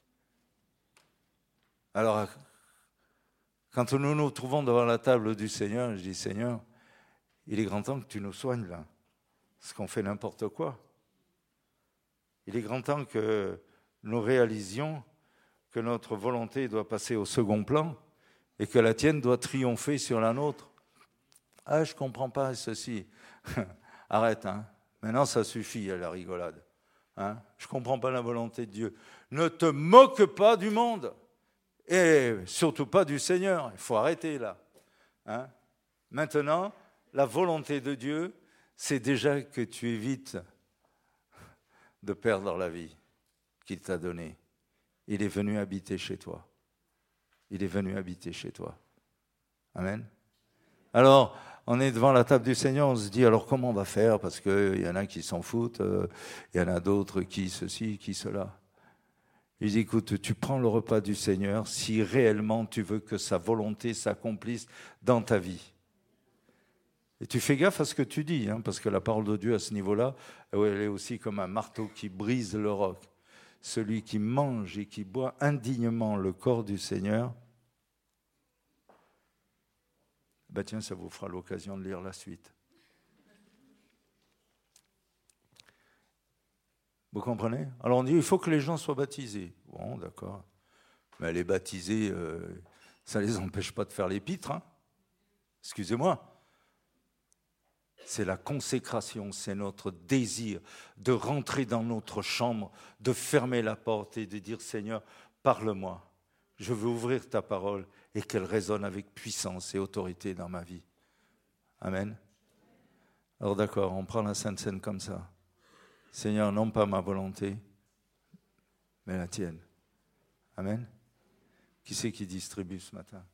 Alors, quand nous nous trouvons devant la table du Seigneur, je dis, Seigneur, il est grand temps que tu nous soignes là, parce qu'on fait n'importe quoi. Il est grand temps que nous réalisions que notre volonté doit passer au second plan et que la tienne doit triompher sur la nôtre. Ah, je ne comprends pas ceci. Arrête, hein. Maintenant ça suffit à la rigolade. Hein. Je ne comprends pas la volonté de Dieu. Ne te moque pas du monde et surtout pas du Seigneur. Il faut arrêter là. Hein. Maintenant, la volonté de Dieu, c'est déjà que tu évites de perdre la vie qu'il t'a donnée. Il est venu habiter chez toi. Il est venu habiter chez toi. Amen. Alors, on est devant la table du Seigneur, on se dit, alors comment on va faire? Parce qu'il y en a qui s'en foutent, il y en a d'autres qui ceci, qui cela. Il dit, écoute, tu prends le repas du Seigneur si réellement tu veux que sa volonté s'accomplisse dans ta vie. Et tu fais gaffe à ce que tu dis, hein, parce que la parole de Dieu à ce niveau-là, elle est aussi comme un marteau qui brise le roc. Celui qui mange et qui boit indignement le corps du Seigneur, ben tiens, ça vous fera l'occasion de lire la suite. Vous comprenez? Alors on dit, il faut que les gens soient baptisés. Bon, d'accord. Mais les baptisés, ça ne les empêche pas de faire l'épître. Hein. Excusez-moi. C'est la consécration, c'est notre désir de rentrer dans notre chambre, de fermer la porte et de dire, Seigneur, parle-moi. Je veux ouvrir ta parole et qu'elle résonne avec puissance et autorité dans ma vie. Amen. Alors d'accord, on prend la Sainte Seine comme ça. Seigneur, non pas ma volonté, mais la tienne. Amen. Qui c'est qui distribue ce matin?